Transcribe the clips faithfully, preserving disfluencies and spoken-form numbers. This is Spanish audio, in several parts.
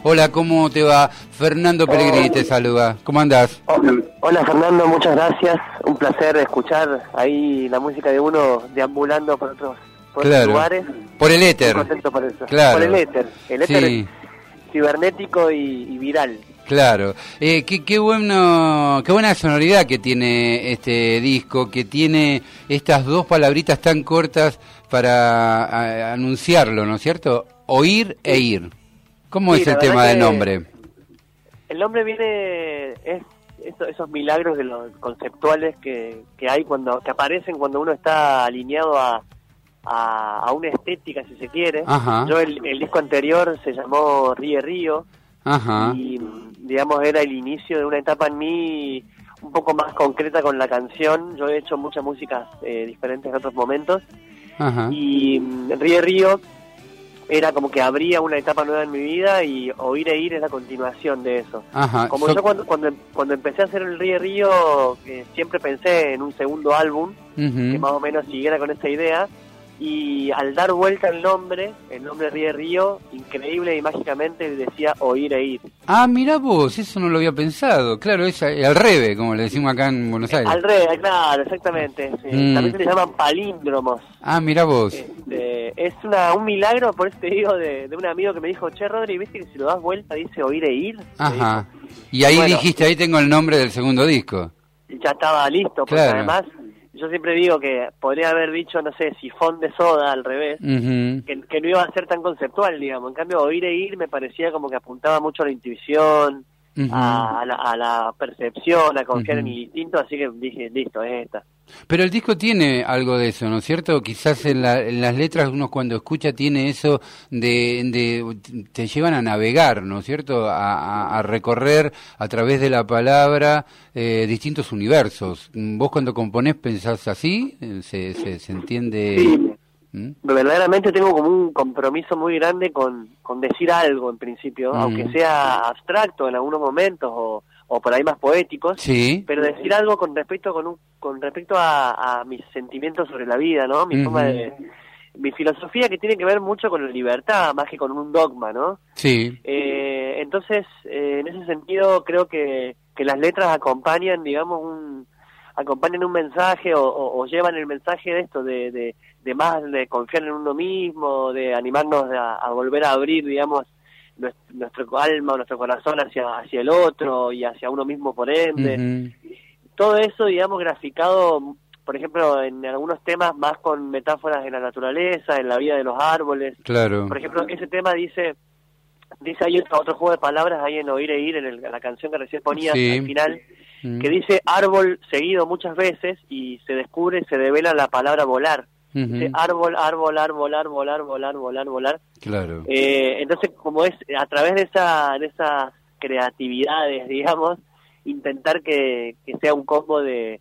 Hola, ¿cómo te va? Fernando Pellegrini te saluda. ¿Cómo andás? Hola Fernando, muchas gracias. Un placer escuchar ahí la música de uno deambulando por otros, por claro. otros lugares. Por el éter. Muy contento por eso. Claro. Por el éter. El éter sí. es cibernético y, y viral. Claro, eh, qué, qué bueno, qué buena sonoridad que tiene este disco, que tiene estas dos palabritas tan cortas para a, anunciarlo, ¿no es cierto? Oír e ir. ¿Cómo Sí, es el tema del nombre? El nombre viene, es eso, esos milagros de los conceptuales que, que hay cuando, que aparecen cuando uno está alineado a, a, a una estética, si se quiere. Ajá. Yo el, el disco anterior se llamó Ríe Río. Ajá. Y digamos era el inicio de una etapa en mí un poco más concreta con la canción. Yo he hecho muchas músicas eh, diferentes en otros momentos. Ajá. Y um, Ríe Río era como que abría una etapa nueva en mi vida y Oír e Ir es la continuación de eso. Ajá. Como so... yo cuando, cuando cuando empecé a hacer el Ríe Río eh, siempre pensé en un segundo álbum uh-huh. que más o menos siguiera con esa idea. Y al dar vuelta el nombre, el nombre Ríe Río, increíble y mágicamente decía Oír e Ir. Ah, mira vos, eso no lo había pensado. Claro, es al revés, como le decimos acá en Buenos Aires. Al revés, claro, exactamente. Sí. Mm. También se le llaman palíndromos. Ah, mira vos. Este, es una, un milagro, por eso te digo, de, de un amigo que me dijo, che, Rodri, ¿viste que si lo das vuelta dice Oír e Ir? Ajá. Y ahí bueno, dijiste, ahí tengo el nombre del segundo disco. Ya estaba listo, porque claro. además... Yo siempre digo que podría haber dicho, no sé, sifón de soda al revés, uh-huh. que, que no iba a ser tan conceptual, digamos. En cambio, Oír e Ir me parecía como que apuntaba mucho a la intuición, uh-huh. a, a, la, a la percepción, a confiar uh-huh. en el instinto, así que dije, listo, es esta. Pero el disco tiene algo de eso, ¿no es cierto? Quizás en, la, en las letras uno cuando escucha tiene eso de, de te llevan a navegar, ¿no es cierto? A, a, a recorrer a través de la palabra eh, distintos universos. ¿Vos cuando componés pensás así? ¿Se, se, se entiende? Sí. ¿Mm? Verdaderamente tengo como un compromiso muy grande con, con decir algo en principio, mm. aunque sea abstracto en algunos momentos o o por ahí más poéticos, sí. pero decir algo con respecto con un, con respecto a, a mis sentimientos sobre la vida, ¿no? Mi uh-huh. forma de mi filosofía que tiene que ver mucho con la libertad más que con un dogma, ¿no? Sí. Eh, entonces, eh, en ese sentido creo que, que las letras acompañan, digamos, un acompañan un mensaje o, o, o llevan el mensaje de esto de, de, de más de confiar en uno mismo, de animarnos a, a volver a abrir, digamos, nuestro alma, nuestro corazón hacia hacia el otro y hacia uno mismo por ende. Uh-huh. Todo eso, digamos, graficado, por ejemplo, en algunos temas más con metáforas de la naturaleza, en la vida de los árboles. Claro. Por ejemplo, ese tema dice, dice hay otro, otro juego de palabras ahí en Oír e Ir, en el, la canción que recién ponías sí. al final, uh-huh. que dice árbol seguido muchas veces y se descubre, se devela la palabra volar. Uh-huh. Dice árbol, árbol, árbol, árbol, árbol, árbol, árbol. Claro. Eh, entonces, como es a través de esa de esas creatividades, digamos, intentar que, que sea un combo de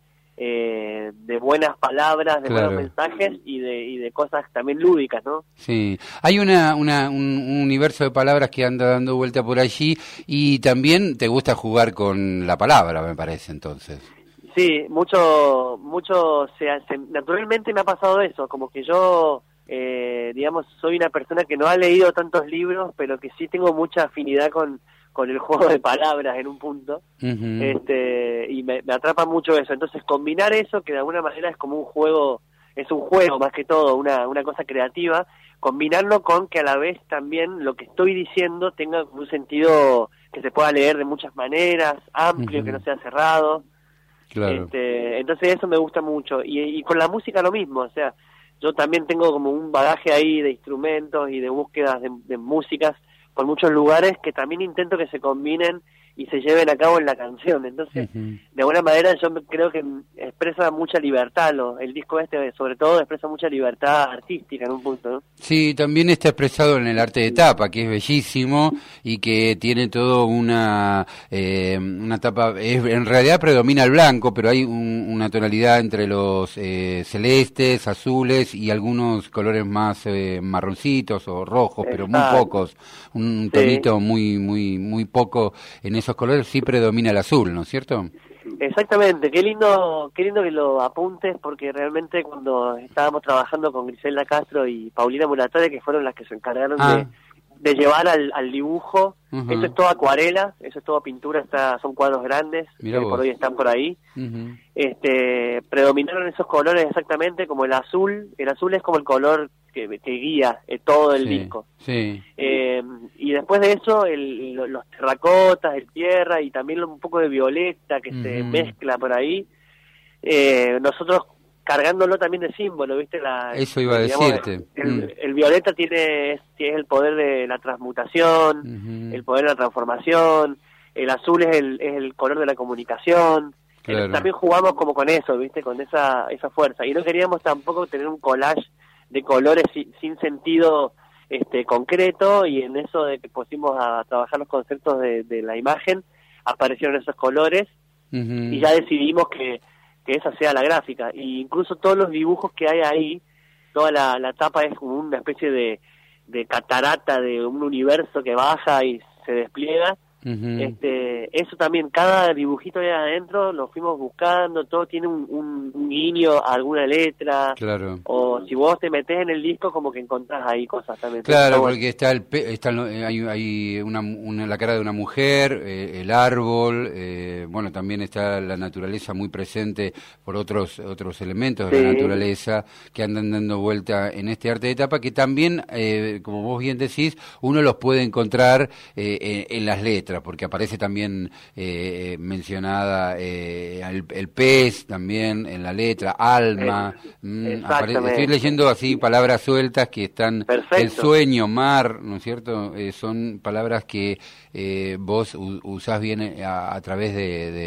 eh, de buenas palabras, de claro. buenos mensajes y de y de cosas también lúdicas, ¿no? Sí. Hay una, una un, un universo de palabras que anda dando vuelta por allí y también te gusta jugar con la palabra, me parece, entonces. Sí, mucho, mucho, se hace, naturalmente me ha pasado eso, como que yo, eh, digamos, soy una persona que no ha leído tantos libros, pero que sí tengo mucha afinidad con, con el juego de palabras en un punto, uh-huh. este, y me, me atrapa mucho eso. Entonces combinar eso, que de alguna manera es como un juego, es un juego más que todo, una, una cosa creativa, combinarlo con que a la vez también lo que estoy diciendo tenga un sentido que se pueda leer de muchas maneras, amplio, uh-huh. que no sea cerrado. Claro. Este, entonces eso me gusta mucho y, y con la música lo mismo, o sea, yo también tengo como un bagaje ahí de instrumentos y de búsquedas de, de músicas por muchos lugares que también intento que se combinen y se lleven a cabo en la canción. Entonces, uh-huh. de alguna manera yo creo que expresa mucha libertad, lo, el disco este sobre todo expresa mucha libertad artística en un punto, ¿no? Sí, también está expresado en el arte de tapa, que es bellísimo y que tiene todo una eh, una tapa, es, en realidad predomina el blanco, pero hay un, una tonalidad entre los eh, celestes, azules y algunos colores más eh, marroncitos o rojos, pero muy pocos, un tonito sí. muy muy muy poco en esos colores, sí predomina el azul, ¿no es cierto? Exactamente, qué lindo, qué lindo que lo apuntes, porque realmente cuando estábamos trabajando con Griselda Castro y Paulina Muratore, que fueron las que se encargaron ah. de, de llevar al, al dibujo. Uh-huh. Eso es todo acuarela, eso es todo pintura, está, son cuadros grandes, Mirá que vos. por hoy están por ahí. Uh-huh. Este, predominaron esos colores exactamente, como el azul. El azul es como el color que, que guía eh, todo el Sí, disco. sí. Eh, y después de eso, el, los terracotas, el tierra y también un poco de violeta que uh-huh. se mezcla por ahí. Eh, nosotros cargándolo también de símbolo, ¿viste? La, Eso iba a digamos, decirte. El, mm. el, el violeta tiene es, es el poder de la transmutación, uh-huh. el poder de la transformación. El azul es el, es el color de la comunicación. Claro. También jugamos como con eso, ¿viste? Con esa esa fuerza. Y no queríamos tampoco tener un collage de colores sin, sin sentido este concreto, y en eso de que pusimos a trabajar los conceptos de, de la imagen, aparecieron esos colores, uh-huh. y ya decidimos que, que esa sea la gráfica. Y incluso todos los dibujos que hay ahí, toda la, la tapa es como una especie de, de catarata de un universo que baja y se despliega. Uh-huh. Este, eso también, cada dibujito de adentro lo fuimos buscando, todo tiene un, un, un guiño a alguna letra, claro. O si vos te metés en el disco como que encontrás ahí cosas también. Claro, porque está el pe- está hay, hay una, una la cara de una mujer, eh, el árbol, eh, bueno, también está la naturaleza muy presente por otros otros elementos de sí. la naturaleza que andan dando vuelta en este arte de tapa, que también, eh, como vos bien decís, uno los puede encontrar eh, en, en las letras, porque aparece también eh, mencionada eh, el, el pez también en la letra, alma, mm, apare- estoy leyendo así palabras sueltas que están, perfecto. El sueño, mar, ¿no es cierto? Eh, son palabras que eh, vos u- usás bien a, a través de, de,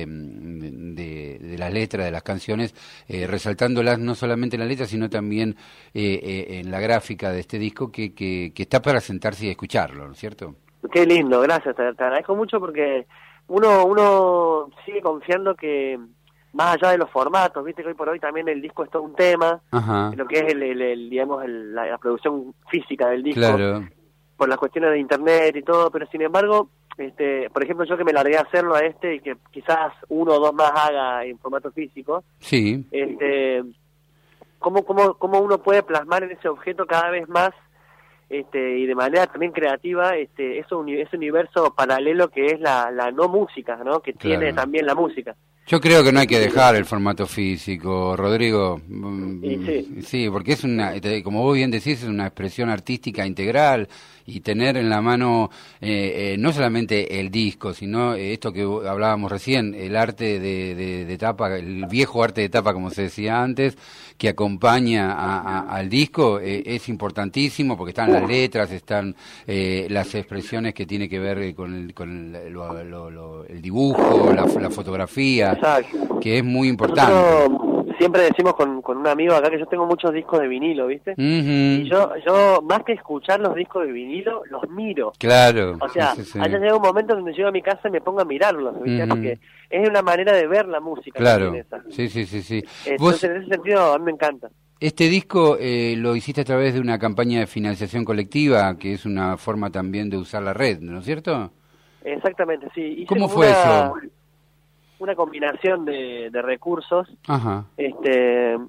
de, de las letras, de las canciones, eh, resaltándolas no solamente en la letra, sino también eh, eh, en la gráfica de este disco que, que, que está para sentarse y escucharlo, ¿no es cierto? Qué lindo, gracias, te, te agradezco mucho porque uno uno sigue confiando que más allá de los formatos, viste que hoy por hoy también el disco es todo un tema, ajá. lo que es el, el, el digamos el, la, la producción física del disco, claro. por las cuestiones de internet y todo, pero sin embargo, este, por ejemplo yo que me largué a hacerlo a este y que quizás uno o dos más haga en formato físico, sí. este, cómo cómo cómo uno puede plasmar en ese objeto cada vez más. Este, y de manera también creativa, este, eso, ese universo paralelo que es la, la no música, ¿no? Que claro. tiene también la música. Yo creo que no hay que dejar el formato físico, Rodrigo. Y sí. sí, porque es una, como vos bien decís, es una expresión artística integral, y tener en la mano eh, eh, no solamente el disco, sino esto que hablábamos recién, el arte de, de, de tapa, el viejo arte de tapa, como se decía antes, que acompaña a, a, al disco, eh, es importantísimo porque están las letras, están eh, las expresiones que tiene que ver con el, con el, lo, lo, lo, el dibujo, la, la fotografía. Exacto. Que es muy importante. Nosotros siempre decimos con, con un amigo acá que yo tengo muchos discos de vinilo, ¿viste? Uh-huh. Y yo, yo más que escuchar los discos de vinilo, los miro. Claro. O sea, sí, sí, sí. Allá llega un momento donde llego a mi casa y me pongo a mirarlos, ¿viste? Uh-huh. Porque es una manera de ver la música. Claro. Sí, sí, sí, sí. Entonces, ¿Vos... en ese sentido, a mí me encanta. Este disco eh, lo hiciste a través de una campaña de financiación colectiva, que es una forma también de usar la red, ¿no es cierto? Exactamente, sí. Hice ¿Cómo fue una... eso? Una combinación de, de recursos. Ajá. Este,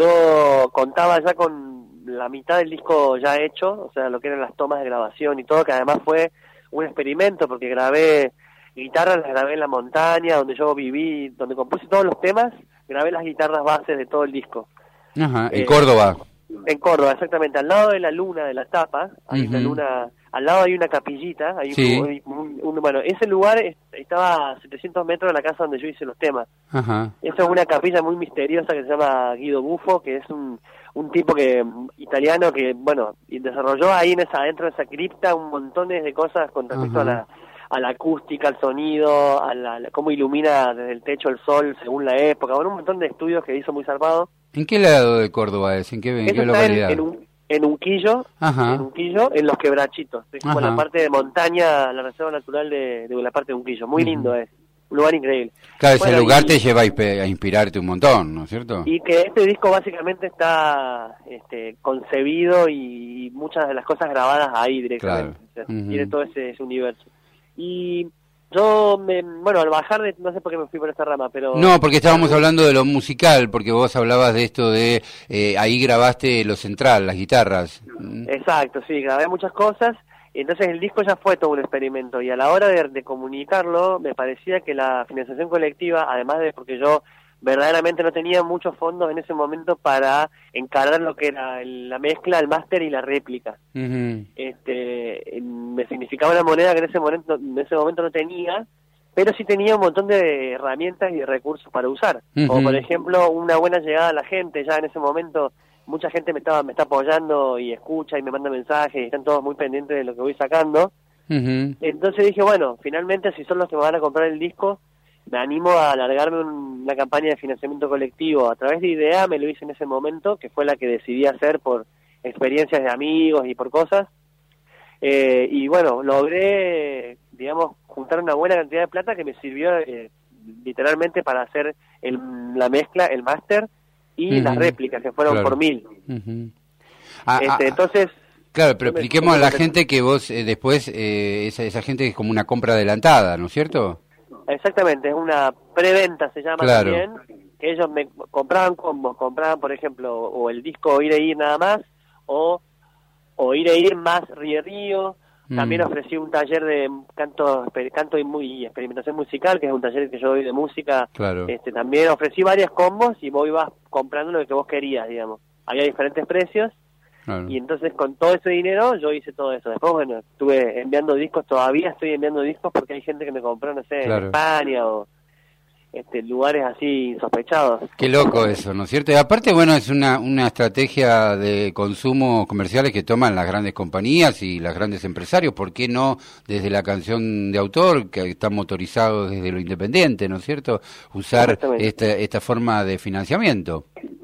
yo contaba ya con la mitad del disco ya hecho, o sea, lo que eran las tomas de grabación y todo, que además fue un experimento porque grabé guitarras, las grabé en la montaña, donde yo viví, donde compuse todos los temas, grabé las guitarras bases de todo el disco. Ajá, en eh, Córdoba. En Córdoba, exactamente, al lado de la luna de la tapa, hay uh-huh. una luna, al lado hay una capillita, hay sí. un, un, un, bueno, ese lugar es, estaba a setecientos metros de la casa donde yo hice los temas. Ajá. Esa es una capilla muy misteriosa que se llama Guido Buffo, que es un, un tipo que italiano que, bueno, y desarrolló ahí en esa, dentro de esa cripta un montón de cosas con respecto uh-huh. a la a la acústica, al sonido, a la, la cómo ilumina desde el techo el sol según la época, bueno, un montón de estudios que hizo muy zarpado. ¿En qué lado de Córdoba es? ¿En qué, en qué localidad? En, en, un, en Unquillo, Ajá. en Unquillo, en Los Quebrachitos, es como la parte de montaña, la reserva natural de, de la parte de Unquillo, muy uh-huh. lindo es, un lugar increíble. Claro, bueno, ese lugar y, te lleva a inspirarte un montón, ¿no es cierto? Y que este disco básicamente está este, concebido y muchas de las cosas grabadas ahí directamente, claro. O sea, uh-huh. tiene todo ese, ese universo. Y yo, me, bueno, al bajar, de, no sé por qué me fui por esta rama, pero... No, porque estábamos hablando de lo musical, porque vos hablabas de esto de, eh, ahí grabaste lo central, las guitarras. Exacto, sí, grabé muchas cosas, Entonces el disco ya fue todo un experimento y a la hora de, de comunicarlo me parecía que la financiación colectiva, además de porque yo verdaderamente no tenía muchos fondos en ese momento para encarar lo que era el, la mezcla, el máster y la réplica. Uh-huh. Este, me significaba una moneda que en ese momento, en ese momento no tenía, pero sí tenía un montón de herramientas y recursos para usar. Uh-huh. Como por ejemplo una buena llegada a la gente. Ya en ese momento mucha gente me estaba me está apoyando y escucha y me manda mensajes y están todos muy pendientes de lo que voy sacando. Uh-huh. Entonces dije, bueno, finalmente si son los que me van a comprar el disco, me animo a alargarme un, una campaña de financiamiento colectivo. A través de IDEA me lo hice en ese momento, que fue la que decidí hacer por experiencias de amigos y por cosas. Eh, y bueno, logré, digamos, juntar una buena cantidad de plata que me sirvió eh, literalmente para hacer el, la mezcla, el máster y uh-huh. las réplicas, que fueron claro. por mil. Uh-huh. ah, este, ah, entonces... Claro, pero expliquemos a la gente que vos eh, después, eh, esa, esa gente es como una compra adelantada, ¿no es cierto? Exactamente, es una preventa, se llama claro. también, que ellos me compraban combos, compraban, por ejemplo, o el disco Ir e Ir nada más, o, o Ir e Ir más Ríe Río. Mm. También ofrecí un taller de canto canto y, muy, y experimentación musical, que es un taller que yo doy de música. Claro. Este, también ofrecí varios combos y vos ibas comprando lo que vos querías, digamos. Había diferentes precios. Claro. Y entonces con todo ese dinero yo hice todo eso. Después, bueno, estuve enviando discos, todavía estoy enviando discos porque hay gente que me compró, no sé, claro. en España o este, lugares así sospechados. Qué loco eso, ¿no es cierto? Y aparte, bueno, es una, una estrategia de consumo comerciales que toman las grandes compañías y los grandes empresarios. ¿Por qué no desde la canción de autor, que está motorizado desde lo independiente, ¿no es cierto? Usar esta, esta forma de financiamiento.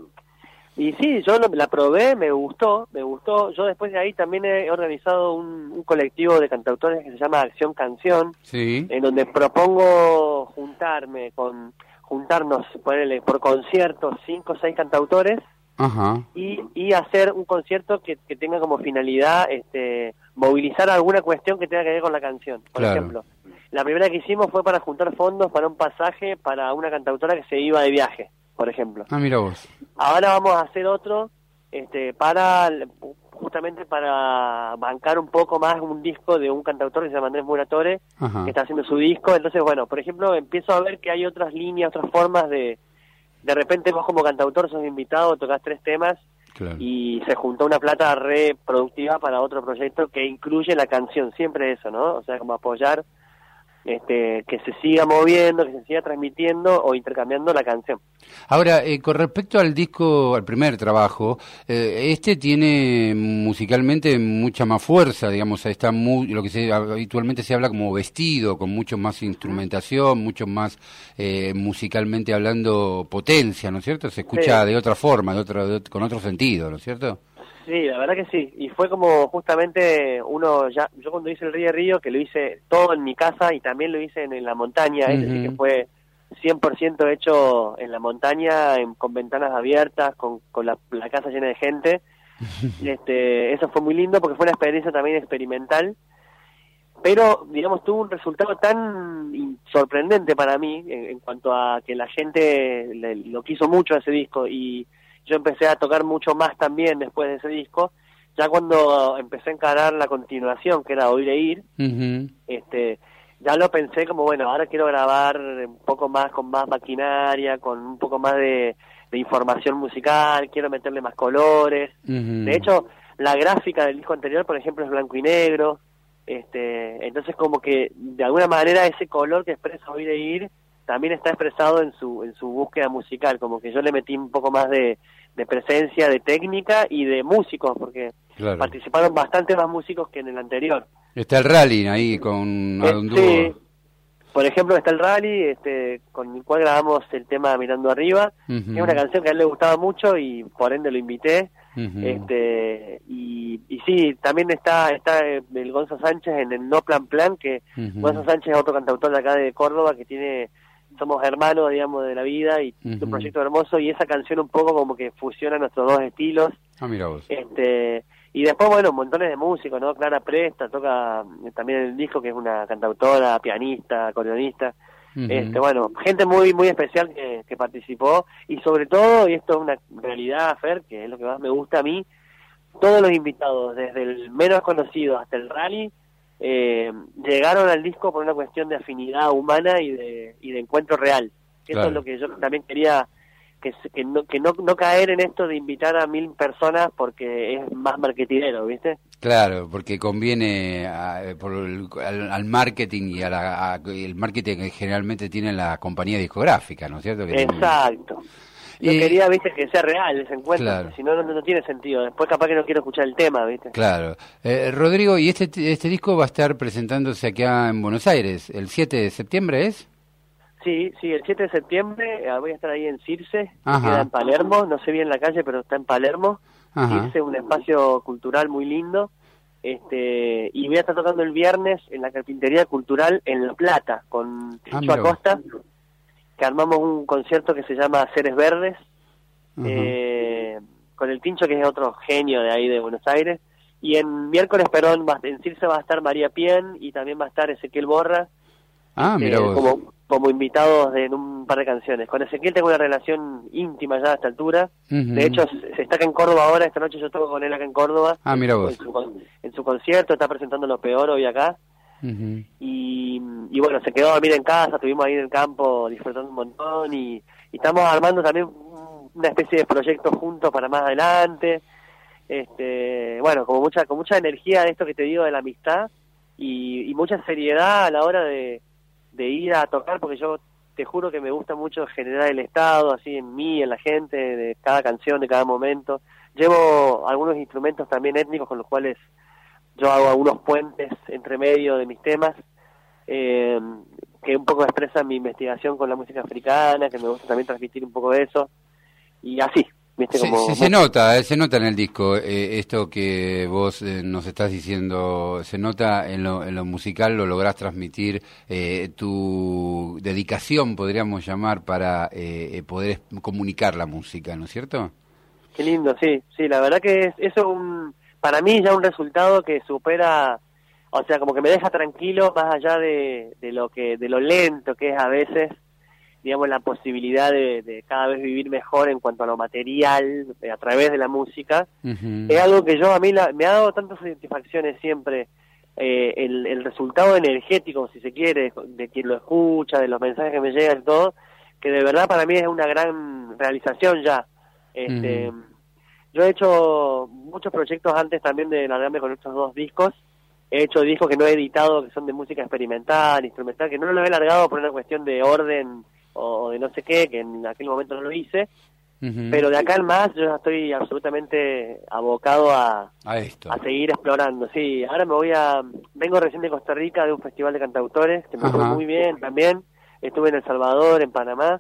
Y sí, yo lo, la probé, me gustó, me gustó. Yo después de ahí también he organizado un, un colectivo de cantautores que se llama Acción Canción, sí. en donde propongo juntarme con, juntarnos, ponerle por conciertos cinco o seis cantautores. Ajá. Y, y hacer un concierto que, que tenga como finalidad este, movilizar alguna cuestión que tenga que ver con la canción. Por claro. ejemplo, la primera que hicimos fue para juntar fondos para un pasaje para una cantautora que se iba de viaje, por ejemplo. Ah, mira vos. Ahora vamos a hacer otro este, para justamente para bancar un poco más un disco de un cantautor que se llama Andrés Muratore, Ajá. que está haciendo su disco. Entonces, bueno, por ejemplo, empiezo a ver que hay otras líneas, otras formas de... De repente vos como cantautor sos invitado, tocas tres temas claro. y se juntó una plata re productiva para otro proyecto que incluye la canción. Siempre eso, ¿no? O sea, como apoyar... Este, que se siga moviendo, que se siga transmitiendo o intercambiando la canción. Ahora, eh, con respecto al disco, al primer trabajo, eh, este tiene musicalmente mucha más fuerza, digamos, está muy, lo que se, habitualmente se habla como vestido, con mucho más instrumentación, mucho más eh, musicalmente hablando potencia, ¿no es cierto? Se escucha sí. de otra forma, de otro, de, con otro sentido, ¿no es cierto? Sí, la verdad que sí, y fue como justamente uno, ya yo cuando hice el Ríe Río, que lo hice todo en mi casa y también lo hice en, en la montaña, uh-huh. es decir, que fue cien por ciento hecho en la montaña, en, con ventanas abiertas, con, con la, la casa llena de gente, este eso fue muy lindo porque fue una experiencia también experimental, pero digamos tuvo un resultado tan sorprendente para mí, en, en cuanto a que la gente le, lo quiso mucho a ese disco y... Yo empecé a tocar mucho más también después de ese disco, ya cuando empecé a encarar la continuación, que era Oír e Ir, uh-huh. este, ya lo pensé como, bueno, ahora quiero grabar un poco más, con más maquinaria, con un poco más de, de información musical, quiero meterle más colores. Uh-huh. De hecho, la gráfica del disco anterior, por ejemplo, es blanco y negro, este, entonces como que de alguna manera ese color que expresa Oír e Ir también está expresado en su en su búsqueda musical, como que yo le metí un poco más de, de presencia, de técnica y de músicos, porque claro. participaron bastante más músicos que en el anterior. Está el rally ahí con eh, un dúo. Sí, por ejemplo está el rally, este, con el cual grabamos el tema Mirando Arriba, uh-huh. que es una canción que a él le gustaba mucho y por ende lo invité. Uh-huh. este y, y sí, también está está el Gonzo Sánchez en el No Plan Plan, que uh-huh. Gonzo Sánchez es otro cantautor de acá de Córdoba que tiene... somos hermanos, digamos, de la vida y uh-huh. es un proyecto hermoso y esa canción un poco como que fusiona nuestros dos estilos. Ah, mira vos. Este, y después, bueno, montones de músicos, ¿no? Clara Presta toca también en el disco, que es una cantautora, pianista, acordeonista. Uh-huh. Este, bueno, gente muy muy especial que, que participó y sobre todo, y esto es una realidad, Fer, que es lo que más me gusta a mí, todos los invitados, desde el menos conocido hasta el rally, eh, llegaron al disco por una cuestión de afinidad humana y de, y de encuentro real. Eso Claro. es lo que yo también quería, que, que, no, que no, no caer en esto de invitar a mil personas porque es más marketinero, ¿viste? Claro, porque conviene a- por el- al, al marketing y a la, a- el marketing que generalmente tienen las compañías discográficas, ¿no es cierto? Que tienen- Exacto. Yo Eh, quería, viste, que sea real ese encuentro, Claro. porque si no, no, no tiene sentido. Después capaz que no quiero escuchar el tema, viste. Claro. Eh, Rodrigo, ¿y este este disco va a estar presentándose acá en Buenos Aires el siete de septiembre, es? Sí, sí, el siete de septiembre eh, voy a estar ahí en Circe, que Ajá. queda en Palermo, no sé bien la calle, pero está en Palermo. Ajá. Circe, un espacio cultural muy lindo. Este, y voy a estar tocando el viernes en la Carpintería Cultural en La Plata, con Ah, Tincho mira vos. Acosta, que armamos un concierto que se llama Seres Verdes, Ajá. eh, con el Tincho, que es otro genio de ahí de Buenos Aires. Y en miércoles, Perón, va- en Circe va a estar María Pien y también va a estar Ezequiel Borra, Ah, mira eh, vos. como, como invitados de, en un par de canciones. Con Ezequiel tengo una relación íntima ya a esta altura. Ujú. De hecho, se, se está acá en Córdoba ahora, esta noche yo toco con él acá en Córdoba. Ah, mira vos. En su, con- en su concierto, está presentando Lo Peor hoy acá. Ujú. Y, y bueno, se quedó a dormir en casa, estuvimos ahí en el campo disfrutando un montón y, y estamos armando también un- una especie de proyecto juntos para más adelante. Este, bueno, como mucha, con mucha energía de esto que te digo de la amistad y, y mucha seriedad a la hora de, de ir a tocar, porque yo te juro que me gusta mucho generar el estado así en mí, en la gente, de cada canción, de cada momento. Llevo algunos instrumentos también étnicos con los cuales yo hago algunos puentes entre medio de mis temas, eh, que un poco expresan mi investigación con la música africana, que me gusta también transmitir un poco de eso, y así, ¿viste? Se, Como, se- se nota, eh, se nota en el disco eh, esto que vos eh, nos estás diciendo, se nota en lo, en lo musical, lo lográs transmitir, eh, tu dedicación, podríamos llamar, para eh, eh, poder es- comunicar la música, ¿no es cierto? Qué lindo, sí, sí, la verdad que es, eso es un, para mí ya un resultado que supera, o sea, como que me deja tranquilo más allá de, de lo que, de lo lento que es a veces, digamos, la posibilidad de, de cada vez vivir mejor en cuanto a lo material, eh, a través de la música. Ujú. Es algo que yo, a mí la, me ha dado tantas satisfacciones siempre, eh, el, el resultado energético, si se quiere, de quien lo escucha, de los mensajes que me llegan y todo, que de verdad para mí es una gran realización ya. Este, Ujú. Yo he hecho muchos proyectos antes también de largarme con estos dos discos. He hecho discos que no he editado, que son de música experimental, instrumental, que no los he largado por una cuestión de orden o de no sé qué, que en aquel momento no lo hice. Ujú. Pero de acá en más yo ya estoy absolutamente abocado a, A esto. a seguir explorando. Sí, ahora me voy a... Vengo recién de Costa Rica, de un festival de cantautores, que me fue Ajá. muy bien también. Estuve en El Salvador, en Panamá.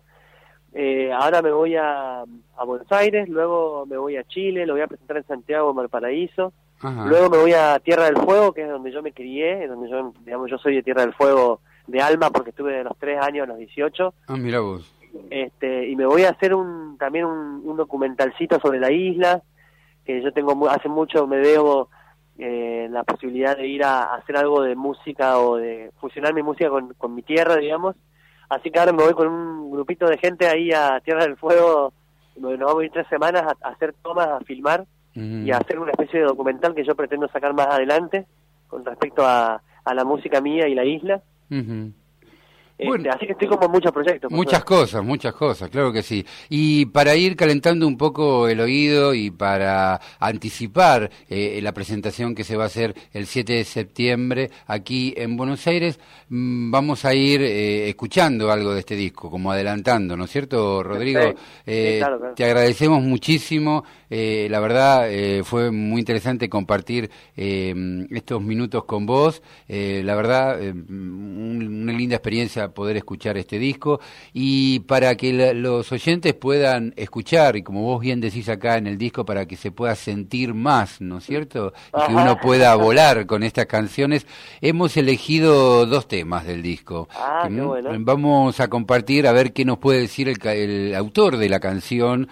Eh, ahora me voy a, a Buenos Aires, luego me voy a Chile, lo voy a presentar en Santiago, en Valparaíso. Ajá. Luego me voy a Tierra del Fuego, que es donde yo me crié, es donde yo, digamos, yo soy de Tierra del Fuego de alma, porque estuve de los tres años a los dieciocho. Ah, mira vos. Este, y me voy a hacer un también un, un documentalcito sobre la isla, que yo tengo mu- hace mucho me debo eh, la posibilidad de ir a, a hacer algo de música o de fusionar mi música con, con mi tierra, digamos. Así que ahora me voy con un grupito de gente ahí a Tierra del Fuego, donde nos vamos a ir tres semanas a, a hacer tomas, a filmar Ujú. y a hacer una especie de documental que yo pretendo sacar más adelante con respecto a, a la música mía y la isla. Ujú. Este, Bueno. así que estoy como en muchos proyectos. por Muchas suerte. cosas, muchas cosas, claro que sí. Y para ir calentando un poco el oído y para anticipar eh, la presentación que se va a hacer el siete de septiembre aquí en Buenos Aires, mmm, vamos a ir eh, escuchando algo de este disco, como adelantando, ¿no es cierto, Rodrigo? Perfecto. Eh, Sí, claro, claro. Te agradecemos muchísimo, eh, la verdad eh, fue muy interesante compartir eh, estos minutos con vos, eh, la verdad eh, un- una linda experiencia poder escuchar este disco y para que la- los oyentes puedan escuchar, y como vos bien decís acá en el disco, para que se pueda sentir más, ¿no es cierto? Y que Ajá. uno pueda volar con estas canciones, hemos elegido dos temas del disco. Ah, qué Mm, bueno. Vamos a compartir a ver qué nos puede decir el, ca- el autor de la canción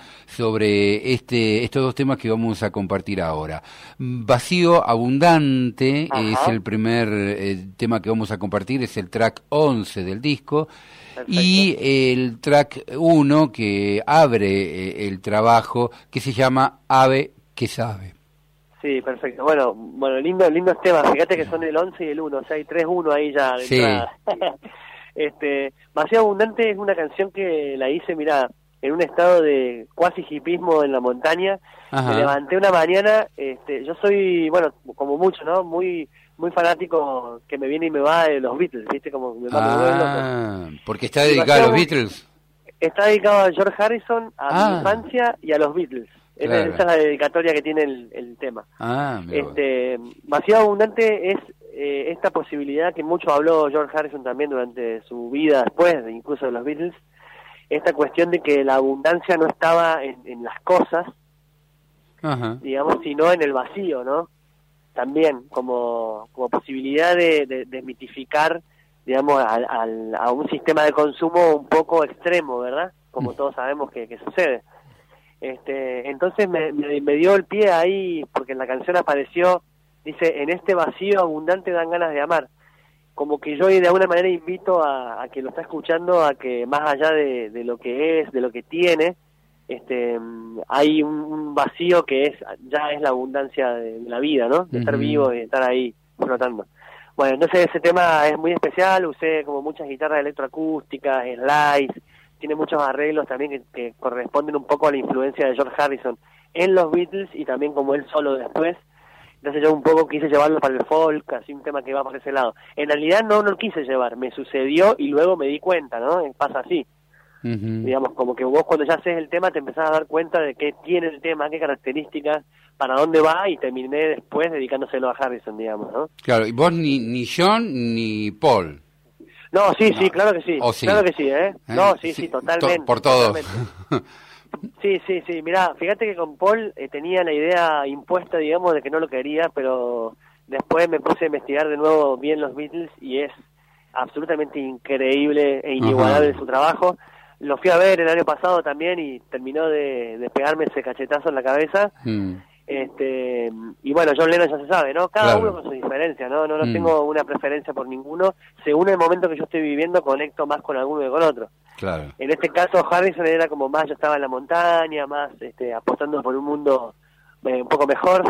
sobre este estos dos temas que vamos a compartir ahora. Mm, Vacío Abundante Ajá. es el primer eh, tema que vamos a compartir, es el track once del disco. Perfecto. Y el track uno que abre eh, el trabajo, que se llama Ave que sabe. Sí, perfecto. Bueno, bueno, lindo, lindos temas. Fíjate que son el once y el uno, o sea, hay tres uno ahí ya de sí. entrada. este, Vacío Abundante es una canción que la hice, mira, en un estado de cuasi hipismo en la montaña. Ajá. Me levanté una mañana, este, yo soy, bueno, como mucho, ¿no? Muy muy fanático que me viene y me va de los Beatles, ¿viste? Como me va, ah, me porque está dedicado a los Beatles. Está dedicado a George Harrison, a ah. mi infancia y a los Beatles. Claro. Esa es la dedicatoria que tiene el, el tema. Ah, este, Vacío Abundante es eh, esta posibilidad que mucho habló George Harrison también durante su vida después, incluso de los Beatles, esta cuestión de que la abundancia no estaba en, en las cosas, ajá. digamos, sino en el vacío, ¿no? También como, como posibilidad de, de, de mitificar, digamos, al, al, a un sistema de consumo un poco extremo, ¿verdad? Como todos sabemos que, que sucede. Este, entonces me, me, me dio el pie ahí, porque en la canción apareció, dice, en este vacío abundante dan ganas de amar. Como que yo de alguna manera invito a, a que lo está escuchando a que más allá de, de lo que es, de lo que tiene, este, hay un, un vacío que es ya es la abundancia de, de la vida, ¿no? De estar uh-huh. vivo y de estar ahí flotando. Bueno, entonces ese tema es muy especial, usé como muchas guitarras electroacústicas, slides, tiene muchos arreglos también que, que corresponden un poco a la influencia de George Harrison en los Beatles y también como él solo después. Entonces yo un poco quise llevarlo para el folk, así un tema que va por ese lado. En realidad no, no lo quise llevar, me sucedió y luego me di cuenta, ¿no? Pasa así. Uh-huh. Digamos, como que vos cuando ya haces el tema te empezás a dar cuenta de qué tiene el tema, qué características, para dónde va, y terminé después dedicándoselo a Harrison, digamos, ¿no? Claro, y vos ni, ni John ni Paul. No, sí, sí, claro que sí, ¿O sí? Claro que sí, ¿eh? ¿Eh? No, sí, sí, sí totalmente. To- por todos. Sí, sí, sí, mirá, fíjate que con Paul eh, tenía la idea impuesta, digamos, de que no lo quería, pero después me puse a investigar de nuevo bien los Beatles y es absolutamente increíble e inigualable uh-huh. su trabajo. Lo fui a ver el año pasado también y terminó de, de pegarme ese cachetazo en la cabeza. Mm. Este, y bueno, John Lennon ya se sabe, ¿no? Cada claro. uno con su diferencia, ¿no? No, no mm. tengo una preferencia por ninguno. Según el momento que yo estoy viviendo, conecto más con alguno que con otro. Claro. En este caso, Harrison era como más, yo estaba en la montaña, más este, apostando por un mundo eh, un poco mejor.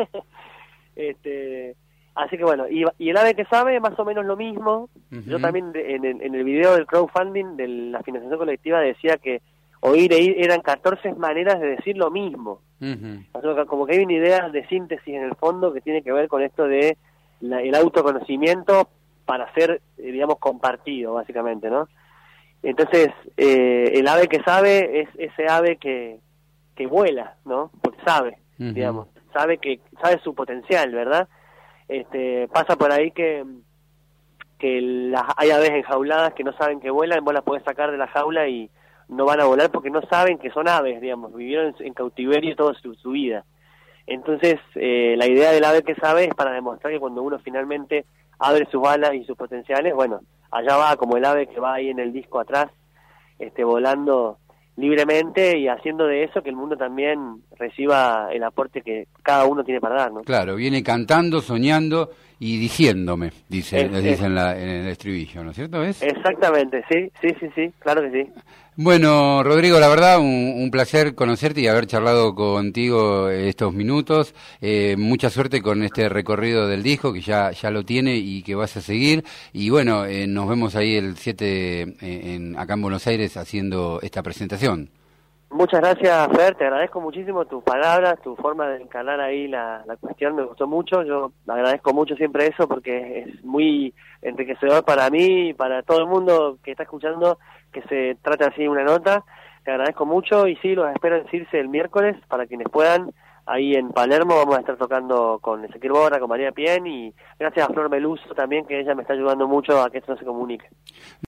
este... Así que bueno, y, y el ave que sabe, más o menos lo mismo. Uh-huh. Yo también de, en, el, en el video del crowdfunding, de la financiación colectiva, decía que oír e ir eran catorce maneras de decir lo mismo. Uh-huh. O sea, como que hay una idea de síntesis en el fondo que tiene que ver con esto de la, el autoconocimiento para ser, eh, digamos, compartido, básicamente, ¿no? Entonces, eh, el ave que sabe es ese ave que, que vuela, ¿no? Porque sabe, uh-huh. digamos, sabe que sabe su potencial, ¿verdad? Este, pasa por ahí que que las, hay aves enjauladas que no saben que vuelan, vos las podés sacar de la jaula y no van a volar porque no saben que son aves, digamos, vivieron en, en cautiverio toda su, su vida. Entonces, eh, la idea del ave que sabe es para demostrar que cuando uno finalmente abre sus alas y sus potenciales, bueno, allá va como el ave que va ahí en el disco atrás, este, volando libremente y haciendo de eso que el mundo también reciba el aporte que cada uno tiene para dar, ¿no? Claro, viene cantando, soñando y diciéndome, dice, es, dice es, en, la, en el estribillo, ¿no es cierto? ¿Es? Exactamente, sí, sí, sí, sí, claro que sí. Bueno, Rodrigo, la verdad, un, un placer conocerte y haber charlado contigo estos minutos. Eh, mucha suerte con este recorrido del disco, que ya ya lo tiene y que vas a seguir. Y bueno, eh, nos vemos ahí el siete eh, en, acá en Buenos Aires haciendo esta presentación. Muchas gracias, Fer, te agradezco muchísimo tus palabras, tu forma de encarar ahí la, la cuestión, me gustó mucho. Yo agradezco mucho siempre eso porque es muy enriquecedor para mí y para todo el mundo que está escuchando que se trate así una nota. Te agradezco mucho y sí, los espero en Circe el miércoles para quienes puedan. Ahí en Palermo vamos a estar tocando con Ezequiel Borra, con María Pien y gracias a Flor Meluso también, que ella me está ayudando mucho a que esto no se comunique.